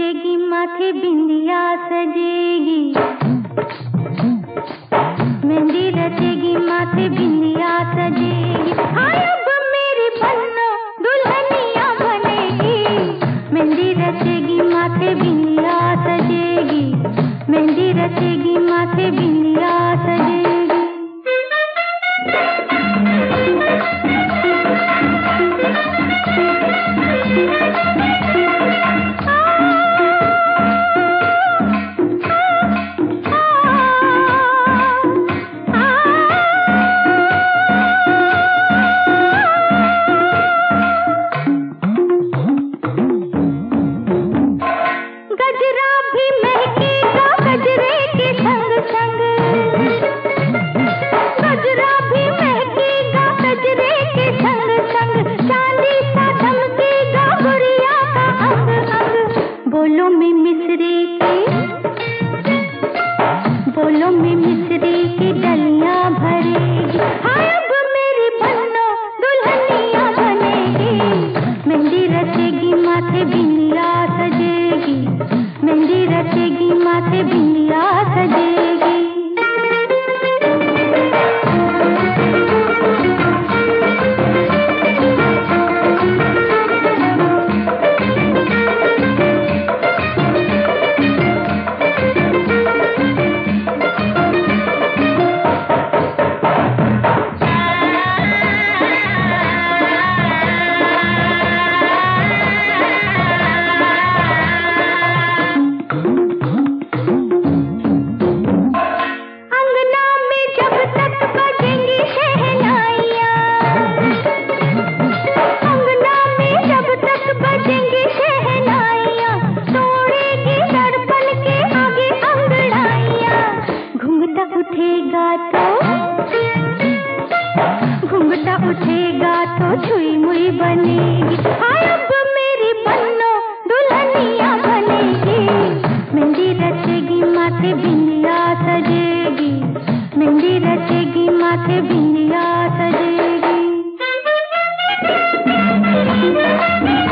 रचेगी माथे बिंदिया सजेगी, मेहंदी रचेगी माथे बिंदिया सजेगी। हाय अब मेरी बन्नो दुल्हनिया बनेगी, मेहंदी रचेगी माथे बिंदिया सजेगी, मेहंदी रचेगी माथे बिंदिया सजेगी। गजरा भी महकेगा गजरे के संग संग, गजरा भी महकेगा गजरे के संग संग, चांदी सा धमकेगा गुड़िया का अंग अंग। बोलो में मिसरी की डलियां भरेगी, हाय अब मेरी बन्नो दुल्हनिया बनेगी, मेहंदी रचेगी माथे बिंदिया सजेगी, मेहंदी रचेगी माथे बिंदिया सजेगी। घुंघटा उठेगा तो छुई मुई बनेगी, हाय अब मेरी बन्नो दुल्हनिया बनेगी, मेहंदी रचेगी माथे बिंदिया सजेगी, मेहंदी रचेगी माथे बिंदिया सजेगी।